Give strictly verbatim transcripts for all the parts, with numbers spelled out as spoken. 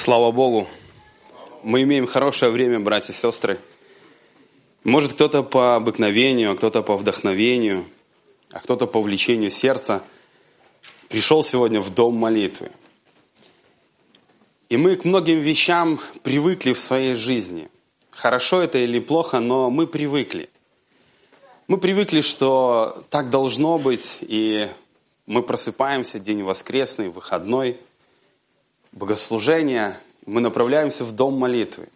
Слава Богу, мы имеем хорошее время, братья и сестры. Может, кто-то по обыкновению, а кто-то по вдохновению, а кто-то по влечению сердца пришел сегодня в дом молитвы. И мы к многим вещам привыкли в своей жизни. Хорошо это или плохо, но мы привыкли. Мы привыкли, что так должно быть, и мы просыпаемся, день воскресный, выходной, богослужение, мы направляемся в дом молитвы.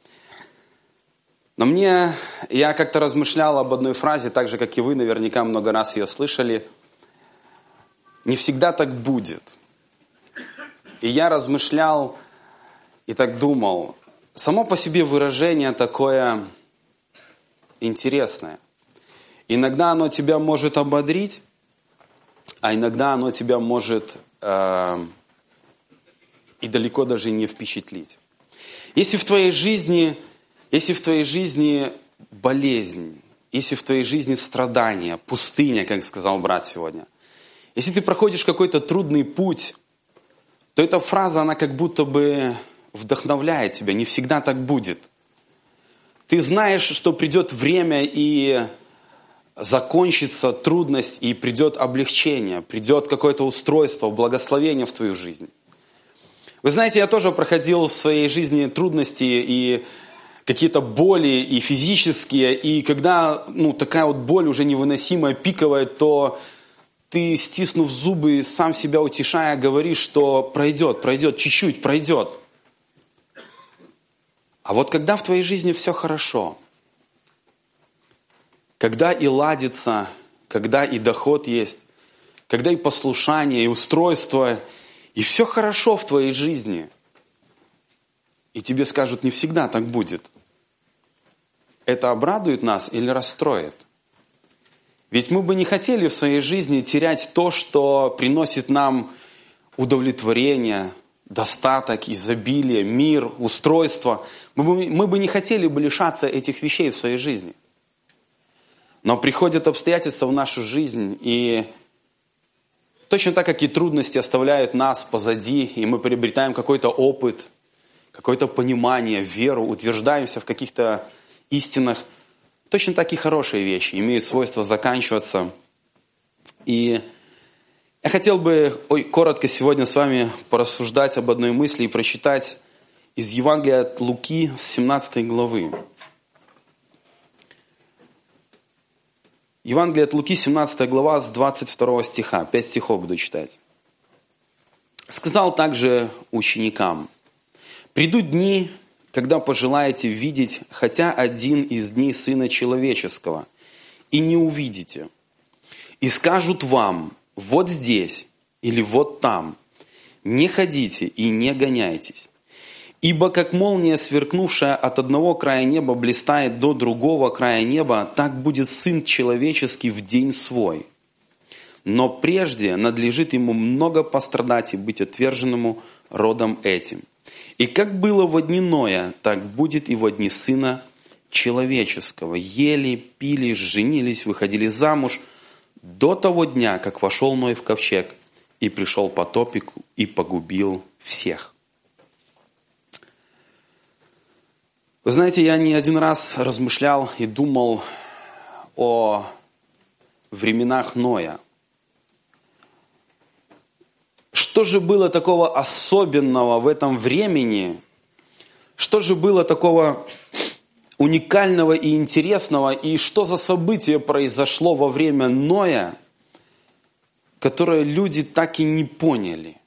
Но мне, я как-то размышлял об одной фразе, так же, как и вы, наверняка много раз ее слышали. Не всегда так будет. И я размышлял и так думал, само по себе выражение такое интересное. Иногда оно тебя может ободрить, а иногда оно тебя может э, и далеко даже не впечатлить. Если в твоей жизни, если в твоей жизни болезнь, если в твоей жизни страдания, пустыня, как сказал брат сегодня, если ты проходишь какой-то трудный путь, то эта фраза, она как будто бы вдохновляет тебя. Не всегда так будет. Ты знаешь, что придет время и закончится трудность, и придет облегчение, придет какое-то устройство, благословение в твою жизнь. Вы знаете, я тоже проходил в своей жизни трудности и какие-то боли, и физические, и когда ну, такая вот боль уже невыносимая, пиковая, то ты, стиснув зубы, сам себя утешая, говоришь, что пройдет, пройдет, чуть-чуть пройдет. А вот когда в твоей жизни все хорошо, когда и ладится, когда и доход есть, когда и послушание, и устройство, и все хорошо в твоей жизни, и тебе скажут, не всегда так будет, это обрадует нас или расстроит? Ведь мы бы не хотели в своей жизни терять то, что приносит нам удовлетворение, достаток, изобилие, мир, устройство. Мы бы, мы бы не хотели бы лишаться этих вещей в своей жизни. Но приходят обстоятельства в нашу жизнь, и точно так, как и трудности оставляют нас позади, и мы приобретаем какой-то опыт, какое-то понимание, веру, утверждаемся в каких-то истинах, точно так и хорошие вещи имеют свойство заканчиваться. И я хотел бы ой, коротко сегодня с вами порассуждать об одной мысли и прочитать из Евангелия от Луки с семнадцатой главы. Евангелие от Луки, семнадцатая глава, с двадцать второго стиха. Пять стихов буду читать. «Сказал также ученикам: придут дни, когда пожелаете видеть хотя один из дней Сына Человеческого, и не увидите. И скажут вам: вот здесь или вот там. Не ходите и не гоняйтесь. Ибо как молния, сверкнувшая от одного края неба, блистает до другого края неба, так будет Сын Человеческий в день свой. Но прежде надлежит ему много пострадать и быть отверженному родом этим. И как было во дни Ноя, так будет и во дни Сына Человеческого. Ели, пили, женились, выходили замуж до того дня, как вошел Ной в ковчег, и пришел потоп и погубил всех». Вы знаете, я не один раз размышлял и думал о временах Ноя. Что же было такого особенного в этом времени? Что же было такого уникального и интересного? И что за событие произошло во время Ноя, которое люди так и не поняли?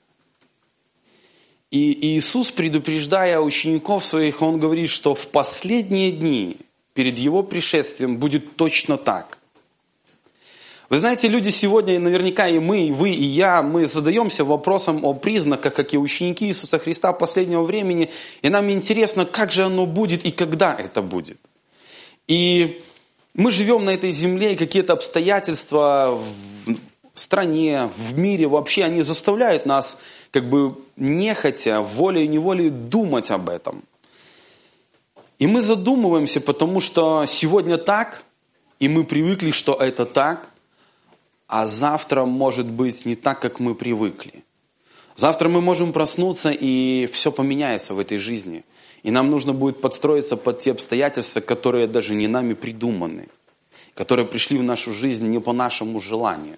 И Иисус, предупреждая учеников своих, Он говорит, что в последние дни перед Его пришествием будет точно так. Вы знаете, люди сегодня, наверняка и мы, и вы, и я, мы задаемся вопросом о признаках, как и ученики Иисуса Христа последнего времени, и нам интересно, как же оно будет и когда это будет. И мы живем на этой земле, и какие-то обстоятельства в стране, в мире вообще, они заставляют нас как бы нехотя, волей-неволей думать об этом. И мы задумываемся, потому что сегодня так, и мы привыкли, что это так, а завтра может быть не так, как мы привыкли. Завтра мы можем проснуться, и все поменяется в этой жизни. И нам нужно будет подстроиться под те обстоятельства, которые даже не нами придуманы, которые пришли в нашу жизнь не по нашему желанию.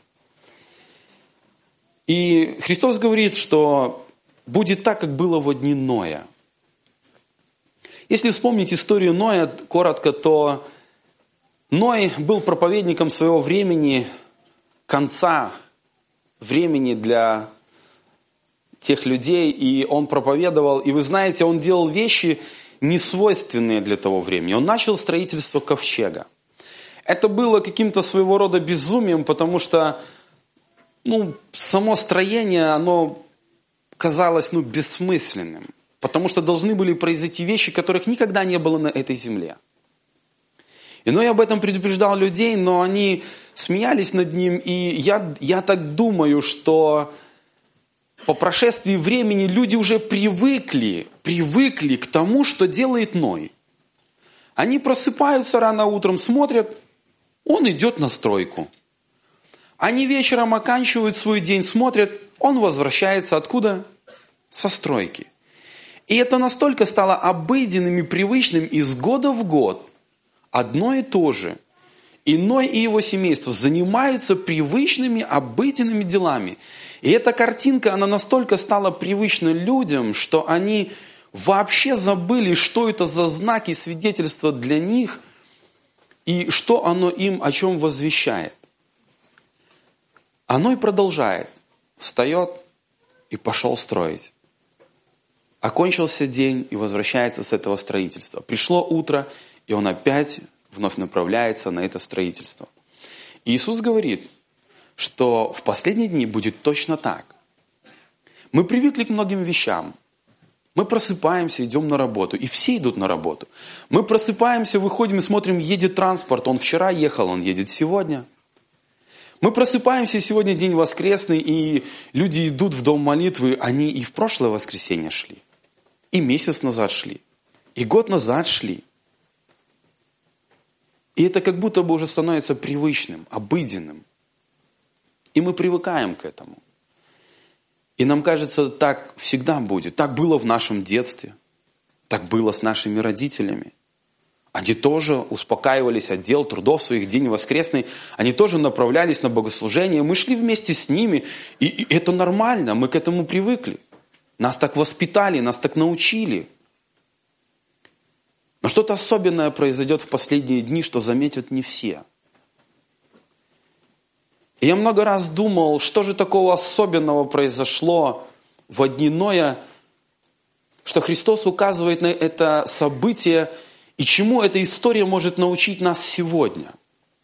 И Христос говорит, что будет так, как было во дни Ноя. Если вспомнить историю Ноя коротко, то Ной был проповедником своего времени, конца времени для тех людей, и он проповедовал. И вы знаете, он делал вещи, несвойственные для того времени. Он начал строительство ковчега. Это было каким-то своего рода безумием, потому что ну, само строение, оно казалось ну, бессмысленным. Потому что должны были произойти вещи, которых никогда не было на этой земле. И Ной об этом предупреждал людей, но они смеялись над ним. И я, я так думаю, что по прошествии времени люди уже привыкли, привыкли к тому, что делает Ной. Они просыпаются рано утром, смотрят, он идет на стройку. Они вечером оканчивают свой день, смотрят, он возвращается откуда? Со стройки. И это настолько стало обыденным и привычным из года в год. Одно и то же. И Ной и его семейство занимаются привычными, обыденными делами. И эта картинка, она настолько стала привычна людям, что они вообще забыли, что это за знаки, свидетельства для них, и что оно им о чем возвещает. А Ной продолжает. Встает и пошел строить. Окончился день и возвращается с этого строительства. Пришло утро, и он опять вновь направляется на это строительство. И Иисус говорит, что в последние дни будет точно так. Мы привыкли к многим вещам. Мы просыпаемся, идем на работу, и все идут на работу. Мы просыпаемся, выходим и смотрим, едет транспорт. Он вчера ехал, он едет сегодня. Мы просыпаемся, сегодня день воскресный, и люди идут в дом молитвы. Они и в прошлое воскресенье шли, и месяц назад шли, и год назад шли. И это как будто бы уже становится привычным, обыденным. И мы привыкаем к этому. И нам кажется, так всегда будет. Так было в нашем детстве. Так было с нашими родителями. Они тоже успокаивались от дел, трудов своих, день воскресный. Они тоже направлялись на богослужение. Мы шли вместе с ними. И, и это нормально, мы к этому привыкли. Нас так воспитали, нас так научили. Но что-то особенное произойдет в последние дни, что заметят не все. И я много раз думал, что же такого особенного произошло во дни Ноя, что Христос указывает на это событие, и чему эта история может научить нас сегодня.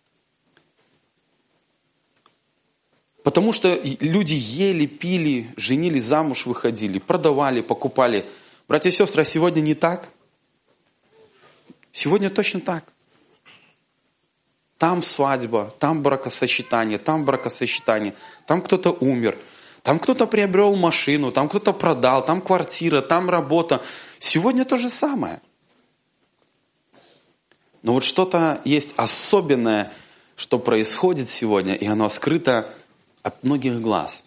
Потому что люди ели, пили, женились, замуж выходили, продавали, покупали. Братья и сестры, а сегодня не так? Сегодня точно так. Там свадьба, там бракосочетание, там бракосочетание, там кто-то умер, там кто-то приобрел машину, там кто-то продал, там квартира, там работа. Сегодня то же самое. Но вот что-то есть особенное, что происходит сегодня, и оно скрыто от многих глаз.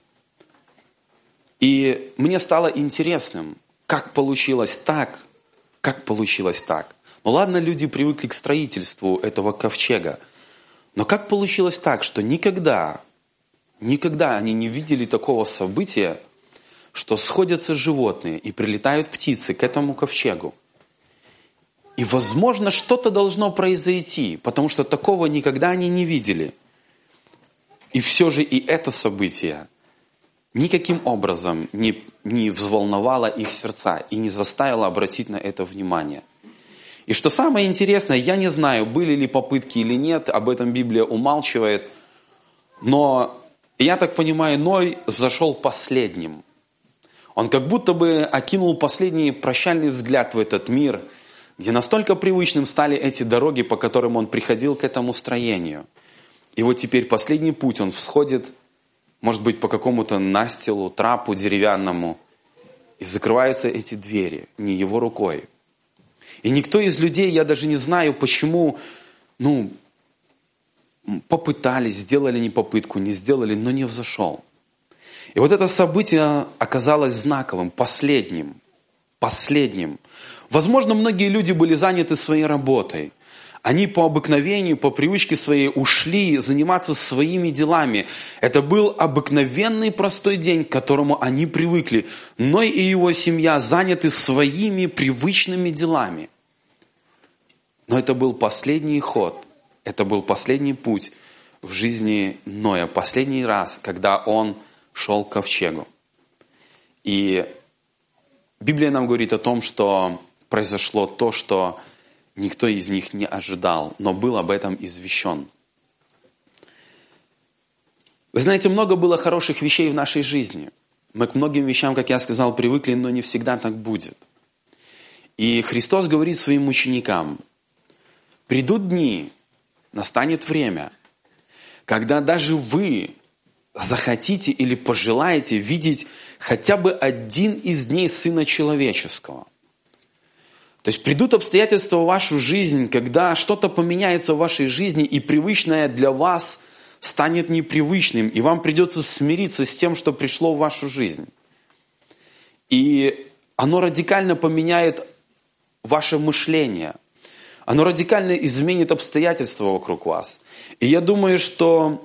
И мне стало интересным, как получилось так, как получилось так. Ну ладно, люди привыкли к строительству этого ковчега, но как получилось так, что никогда, никогда они не видели такого события, что сходятся животные и прилетают птицы к этому ковчегу. И, возможно, что-то должно произойти, потому что такого никогда они не видели. И все же и это событие никаким образом не, не взволновало их сердца и не заставило обратить на это внимание. И что самое интересное, я не знаю, были ли попытки или нет, об этом Библия умалчивает, но я так понимаю, Ной взошел последним. Он как будто бы окинул последний прощальный взгляд в этот мир, где настолько привычным стали эти дороги, по которым он приходил к этому строению. И вот теперь последний путь, он всходит, может быть, по какому-то настилу, трапу деревянному, и закрываются эти двери не его рукой. И никто из людей, я даже не знаю, почему, ну, попытались, сделали не попытку, не сделали, но не взошел. И вот это событие оказалось знаковым, последним. Последним. Возможно, многие люди были заняты своей работой. Они по обыкновению, по привычке своей ушли заниматься своими делами. Это был обыкновенный простой день, к которому они привыкли. Ной и его семья заняты своими привычными делами. Но это был последний ход, это был последний путь в жизни Ноя. Последний раз, когда он шел к ковчегу. И Библия нам говорит о том, что произошло то, что никто из них не ожидал, но был об этом извещен. Вы знаете, много было хороших вещей в нашей жизни. Мы к многим вещам, как я сказал, привыкли, но не всегда так будет. И Христос говорит своим ученикам: придут дни, настанет время, когда даже вы захотите или пожелаете видеть хотя бы один из дней Сына Человеческого. То есть придут обстоятельства в вашу жизнь, когда что-то поменяется в вашей жизни, и привычное для вас станет непривычным, и вам придется смириться с тем, что пришло в вашу жизнь. И оно радикально поменяет ваше мышление. Оно радикально изменит обстоятельства вокруг вас. И я думаю, что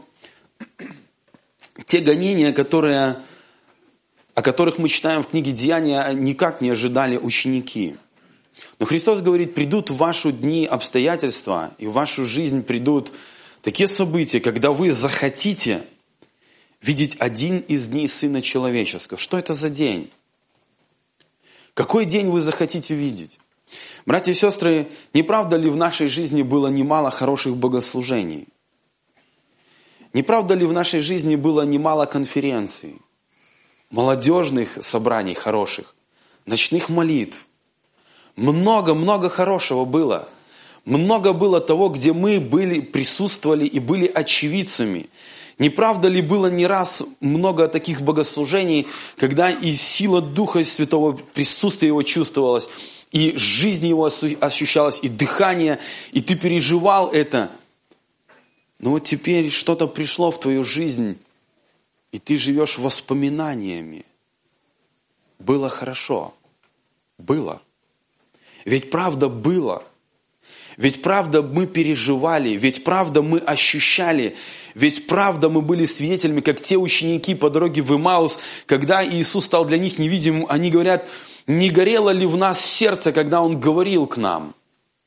те гонения, которые, о которых мы читаем в книге «Деяния», никак не ожидали ученики. Но Христос говорит, придут в ваши дни обстоятельства, и в вашу жизнь придут такие события, когда вы захотите видеть один из дней Сына Человеческого. Что это за день? Какой день вы захотите видеть? Братья и сестры, не правда ли в нашей жизни было немало хороших богослужений? Не правда ли в нашей жизни было немало конференций, молодежных собраний хороших, ночных молитв? Много-много хорошего было. Много было того, где мы были, присутствовали и были очевидцами. Не правда ли было не раз много таких богослужений, когда и сила Духа Святого, присутствие Его чувствовалось, и жизнь Его ощущалась, и дыхание, и ты переживал это. Но вот теперь что-то пришло в твою жизнь, и ты живешь воспоминаниями. Было хорошо. Было. Ведь правда было. Ведь правда мы переживали, ведь правда мы ощущали, ведь правда мы были свидетелями, как те ученики по дороге в Имаус, когда Иисус стал для них невидимым, они говорят, не горело ли в нас сердце, когда Он говорил к нам?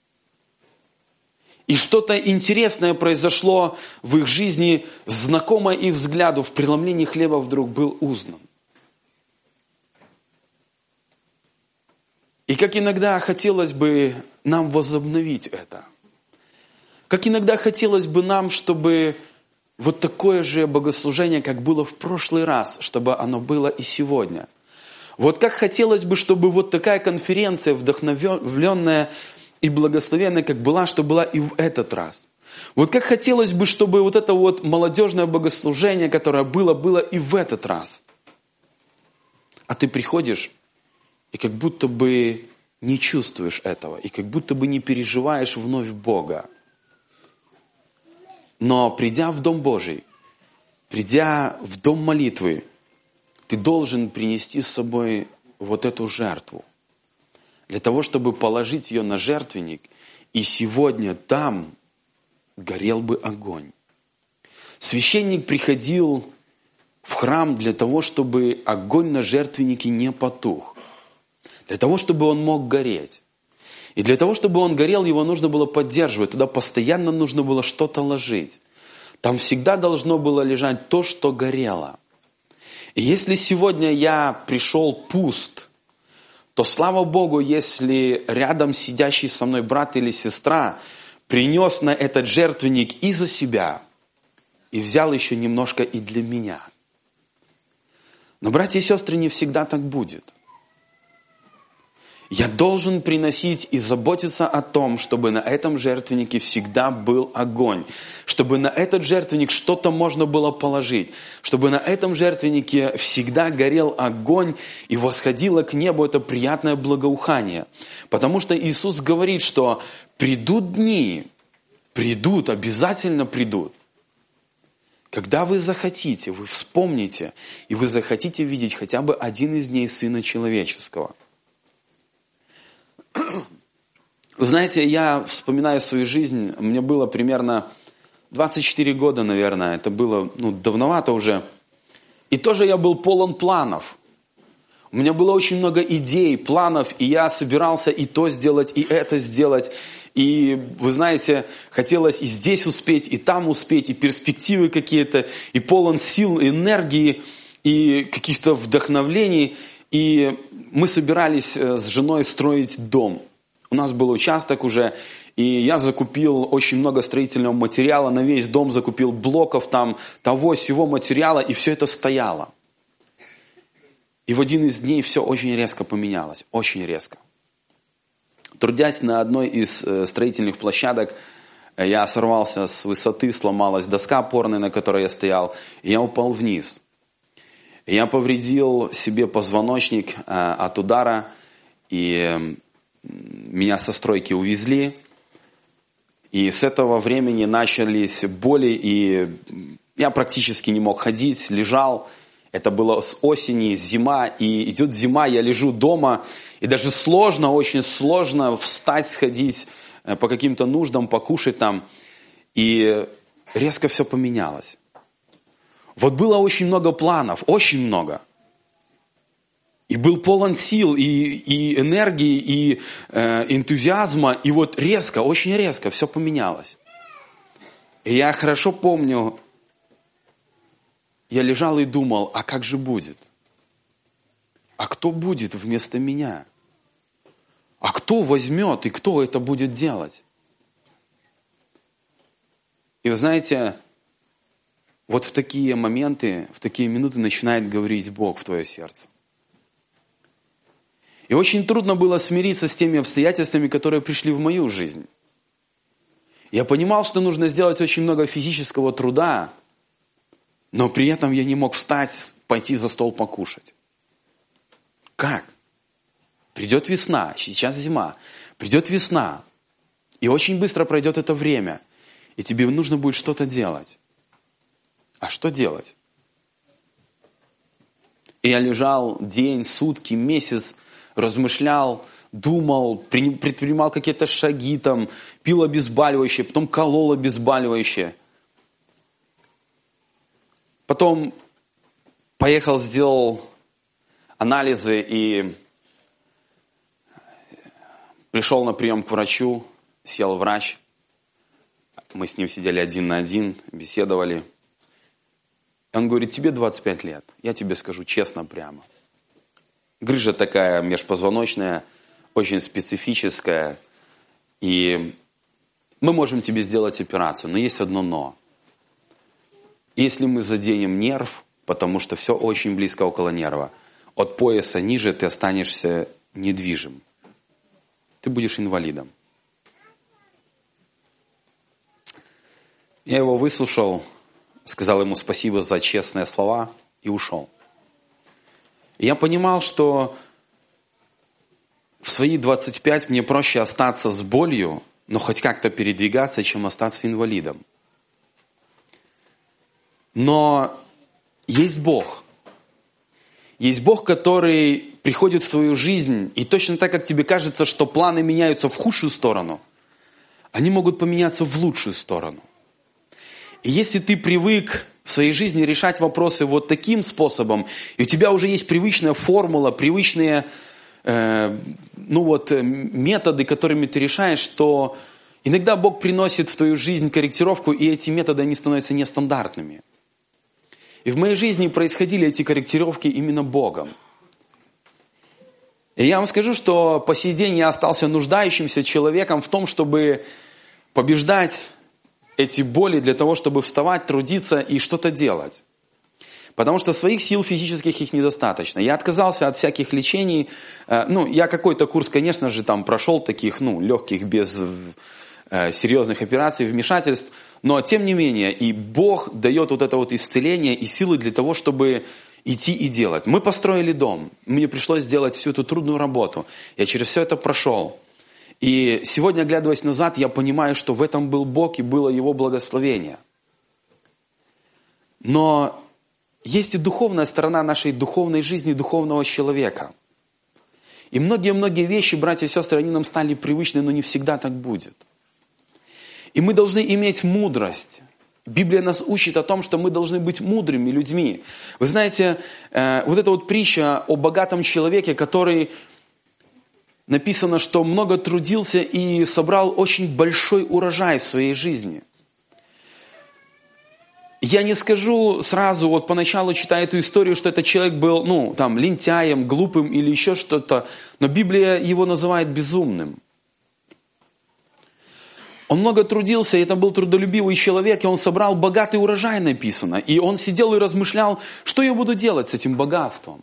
И что-то интересное произошло в их жизни, знакомое их взгляду, в преломлении хлеба вдруг был узнан. И как иногда хотелось бы нам возобновить это. Как иногда хотелось бы нам, чтобы вот такое же богослужение, как было в прошлый раз, чтобы оно было и сегодня. Вот как хотелось бы, чтобы вот такая конференция, вдохновленная и благословенная, как была, чтобы была и в этот раз. Вот как хотелось бы, чтобы вот это вот молодежное богослужение, которое было, было и в этот раз. А ты приходишь, и как будто бы не чувствуешь этого, и как будто бы не переживаешь вновь Бога. Но придя в Дом Божий, придя в Дом молитвы, ты должен принести с собой вот эту жертву. Для того, чтобы положить ее на жертвенник, и сегодня там горел бы огонь. Священник приходил в храм для того, чтобы огонь на жертвеннике не потух. Для того, чтобы он мог гореть. И для того, чтобы он горел, его нужно было поддерживать. Туда постоянно нужно было что-то ложить. Там всегда должно было лежать то, что горело. И если сегодня я пришел пуст, то слава Богу, если рядом сидящий со мной брат или сестра принес на этот жертвенник и за себя, и взял еще немножко и для меня. Но, братья и сестры, не всегда так будет. Я должен приносить и заботиться о том, чтобы на этом жертвеннике всегда был огонь, чтобы на этот жертвенник что-то можно было положить, чтобы на этом жертвеннике всегда горел огонь и восходило к небу это приятное благоухание. Потому что Иисус говорит, что придут дни, придут, обязательно придут, Когда вы захотите, вы вспомните, и вы захотите видеть хотя бы один из дней Сына Человеческого. Вы знаете, я вспоминаю свою жизнь, мне было примерно двадцать четыре года, наверное, это было ну, давновато уже. И тоже я был полон планов. У меня было очень много идей, планов, и я собирался и то сделать, и это сделать. И, вы знаете, хотелось и здесь успеть, и там успеть, и перспективы какие-то, и полон сил, энергии, и каких-то вдохновлений. И мы собирались с женой строить дом. У нас был участок уже, и я закупил очень много строительного материала, на весь дом закупил блоков, там, того, сего материала, и все это стояло. И в один из дней все очень резко поменялось, очень резко. Трудясь на одной из строительных площадок, я сорвался с высоты, сломалась доска опорная, на которой я стоял, и я упал вниз. Я повредил себе позвоночник от удара, и меня со стройки увезли. И с этого времени начались боли, и я практически не мог ходить, лежал. Это было с осени, зима, и идет зима, я лежу дома, и даже сложно, очень сложно встать, сходить по каким-то нуждам, покушать там. И резко все поменялось. Вот было очень много планов, очень много. И был полон сил, и, и энергии, и э, энтузиазма, и вот резко, очень резко все поменялось. И я хорошо помню, я лежал и думал, а как же будет? А кто будет вместо меня? А кто возьмет и кто это будет делать? И вы знаете, вот в такие моменты, в такие минуты начинает говорить Бог в твое сердце. И очень трудно было смириться с теми обстоятельствами, которые пришли в мою жизнь. Я понимал, что нужно сделать очень много физического труда, но при этом я не мог встать, пойти за стол покушать. Как? Придет весна, сейчас зима, придет весна, и очень быстро пройдет это время, и тебе нужно будет что-то делать. А что делать? И я лежал день, сутки, месяц, размышлял, думал, предпринимал какие-то шаги, там, пил обезболивающее, потом колол обезболивающее. Потом поехал, сделал анализы и пришел на прием к врачу, сел врач. Мы с ним сидели один на один, беседовали. И он говорит, тебе двадцать пять лет, я тебе скажу честно прямо. Грыжа такая межпозвоночная, очень специфическая. И мы можем тебе сделать операцию, но есть одно но. Если мы заденем нерв, потому что все очень близко около нерва, от пояса ниже ты останешься недвижим. Ты будешь инвалидом. Я его выслушал, сказал ему спасибо за честные слова и ушел. И я понимал, что в свои двадцать пять мне проще остаться с болью, но хоть как-то передвигаться, чем остаться инвалидом. Но есть Бог. Есть Бог, который приходит в твою жизнь, и точно так, как тебе кажется, что планы меняются в худшую сторону, они могут поменяться в лучшую сторону. И если ты привык в своей жизни решать вопросы вот таким способом, и у тебя уже есть привычная формула, привычные э, ну вот, методы, которыми ты решаешь, то иногда Бог приносит в твою жизнь корректировку, и эти методы, они становятся нестандартными. И в моей жизни происходили эти корректировки именно Богом. И я вам скажу, что по сей день я остался нуждающимся человеком в том, чтобы побеждать эти боли для того, чтобы вставать, трудиться и что-то делать. Потому что своих сил физических их недостаточно. Я отказался от всяких лечений. Ну, я какой-то курс, конечно же, там прошел таких, ну, легких, без э, серьезных операций, вмешательств. Но, тем не менее, и Бог дает вот это вот исцеление и силы для того, чтобы идти и делать. Мы построили дом. Мне пришлось сделать всю эту трудную работу. Я через все это прошел. И сегодня, оглядываясь назад, я понимаю, что в этом был Бог и было Его благословение. Но есть и духовная сторона нашей духовной жизни, духовного человека. И многие-многие вещи, братья и сестры, они нам стали привычны, но не всегда так будет. И мы должны иметь мудрость. Библия нас учит о том, что мы должны быть мудрыми людьми. Вы знаете, э, вот эта вот притча о богатом человеке, который написано, что много трудился и собрал очень большой урожай в своей жизни. Я не скажу сразу, вот поначалу читая эту историю, что этот человек был, ну, там, лентяем, глупым или еще что-то, но Библия его называет безумным. Он много трудился, и это был трудолюбивый человек, и он собрал богатый урожай, написано. И он сидел и размышлял, что я буду делать с этим богатством.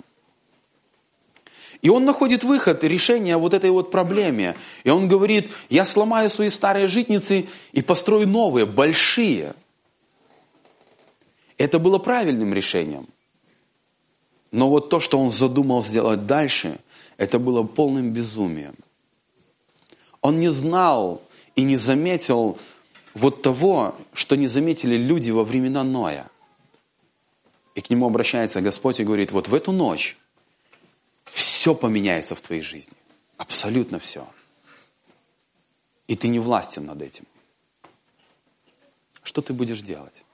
И он находит выход, решение вот этой вот проблеме. И он говорит, я сломаю свои старые житницы и построю новые, большие. Это было правильным решением. Но вот то, что он задумал сделать дальше, это было полным безумием. Он не знал и не заметил вот того, что не заметили люди во времена Ноя. И к нему обращается Господь и говорит, вот в эту ночь все поменяется в твоей жизни. Абсолютно все. И ты не властен над этим. Что ты будешь делать?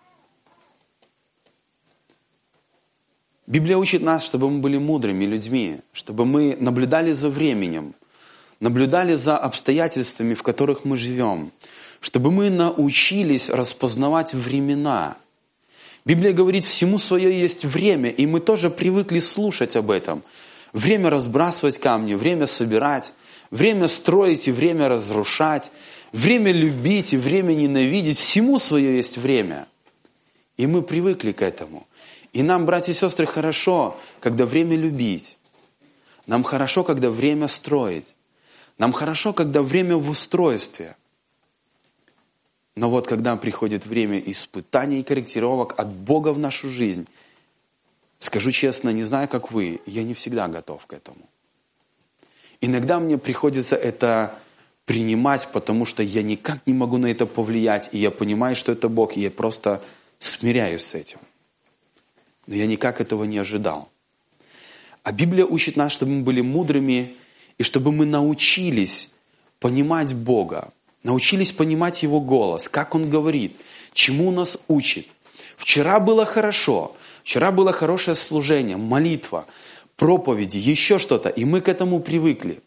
Библия учит нас, чтобы мы были мудрыми людьми, чтобы мы наблюдали за временем, наблюдали за обстоятельствами, в которых мы живем, чтобы мы научились распознавать времена. Библия говорит, всему свое есть время, и мы тоже привыкли слушать об этом. Время разбрасывать камни, время собирать, время строить и время разрушать, время любить и время ненавидеть. Всему свое есть время. И мы привыкли к этому. И нам, братья и сестры, хорошо, когда время любить. Нам хорошо, когда время строить. Нам хорошо, когда время в устройстве. Но вот когда приходит время испытаний и корректировок от Бога в нашу жизнь, скажу честно, не знаю, как вы, я не всегда готов к этому. Иногда мне приходится это принимать, потому что я никак не могу на это повлиять, и я понимаю, что это Бог, и я просто смиряюсь с этим. Но я никак этого не ожидал. А Библия учит нас, чтобы мы были мудрыми, и чтобы мы научились понимать Бога, научились понимать Его голос, как Он говорит, чему нас учит. Вчера было хорошо, вчера было хорошее служение, молитва, проповеди, еще что-то, и мы к этому привыкли.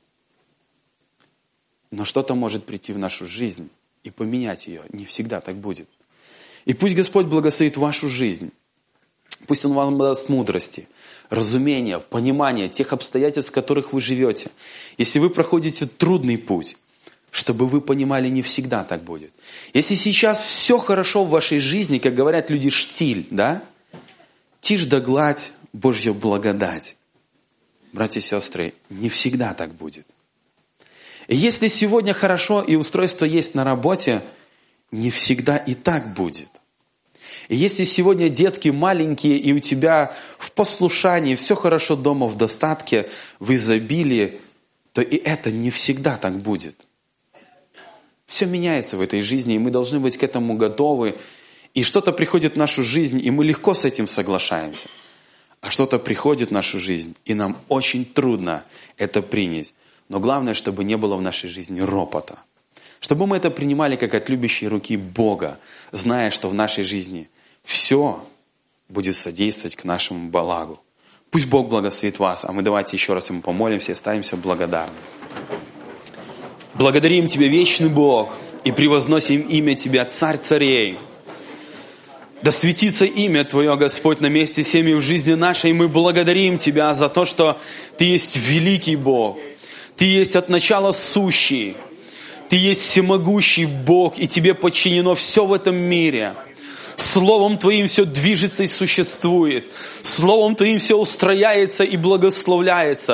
Но что-то может прийти в нашу жизнь и поменять ее. Не всегда так будет. И пусть Господь благословит вашу жизнь. Пусть Он вам даст мудрости, разумения, понимания тех обстоятельств, в которых вы живете. Если вы проходите трудный путь, чтобы вы понимали, не всегда так будет. Если сейчас все хорошо в вашей жизни, как говорят люди, штиль, да? Тишь да гладь, Божья благодать. Братья и сестры, не всегда так будет. И если сегодня хорошо и устройство есть на работе, не всегда и так будет. И если сегодня детки маленькие, и у тебя в послушании все хорошо дома, в достатке, в изобилии, то и это не всегда так будет. Все меняется в этой жизни, и мы должны быть к этому готовы. И что-то приходит в нашу жизнь, и мы легко с этим соглашаемся. А что-то приходит в нашу жизнь, и нам очень трудно это принять. Но главное, чтобы не было в нашей жизни ропота. Чтобы мы это принимали как от любящей руки Бога, зная, что в нашей жизни все будет содействовать к нашему благу. Пусть Бог благословит вас, а мы давайте еще раз Ему помолимся и ставимся благодарны. Благодарим Тебя, вечный Бог, и превозносим имя Тебя, Царь царей. Да светится имя Твое, Господь, на месте всеми в жизни нашей. И мы благодарим Тебя за то, что Ты есть великий Бог. Ты есть от начала сущий. Ты есть всемогущий Бог, и Тебе подчинено все в этом мире. Словом Твоим все движется и существует. Словом Твоим все устрояется и благословляется.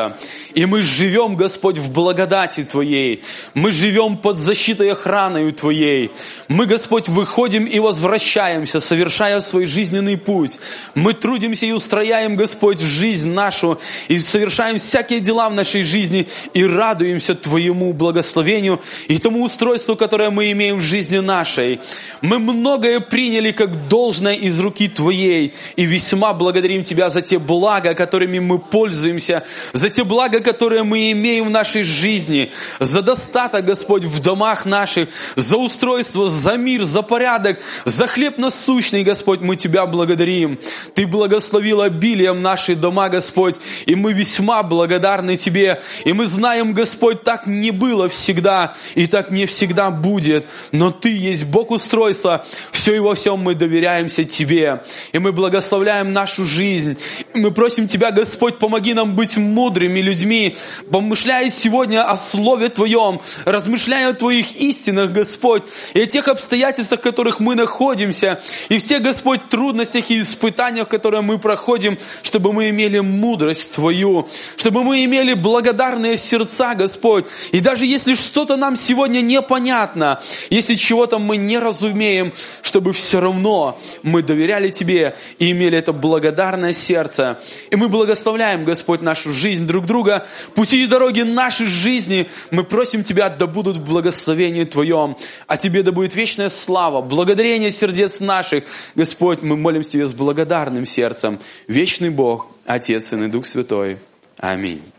И мы живем, Господь, в благодати Твоей. Мы живем под защитой и охраной Твоей. Мы, Господь, выходим и возвращаемся, совершая свой жизненный путь. Мы трудимся и устрояем, Господь, жизнь нашу и совершаем всякие дела в нашей жизни и радуемся Твоему благословению и тому устройству, которое мы имеем в жизни нашей. Мы многое приняли как должное из руки Твоей и весьма благодарим Тебя за те блага, которыми мы пользуемся, за те блага, которые мы имеем в нашей жизни, за достаток, Господь, в домах наших, за устройство, за мир, за порядок, за хлеб насущный, Господь, мы Тебя благодарим. Ты благословил обилием наши дома, Господь, и мы весьма благодарны Тебе. И мы знаем, Господь, так не было всегда, и так не всегда будет. Но Ты есть Бог устройства. Все и во всем мы доверяемся Тебе. И мы благословляем нашу жизнь. И мы просим Тебя, Господь, помоги нам быть мудрыми людьми, помышляя сегодня о Слове Твоем, размышляя о Твоих истинах, Господь, и о тех обстоятельствах, в которых мы находимся, и всех, Господь, трудностях и испытаниях, которые мы проходим, чтобы мы имели мудрость Твою, чтобы мы имели благодарные сердца, Господь. И даже если что-то нам сегодня непонятно, если чего-то мы не разумеем, чтобы все равно мы доверяли Тебе и имели это благодарное сердце. И мы благословляем, Господь, нашу жизнь друг друга, пути и дороги нашей жизни. Мы просим Тебя, да будут в благословении Твоем, а Тебе да будет вечная слава, благодарение сердец наших. Господь, мы молимся Тебе с благодарным сердцем. Вечный Бог, Отец, Сын и Дух Святой. Аминь.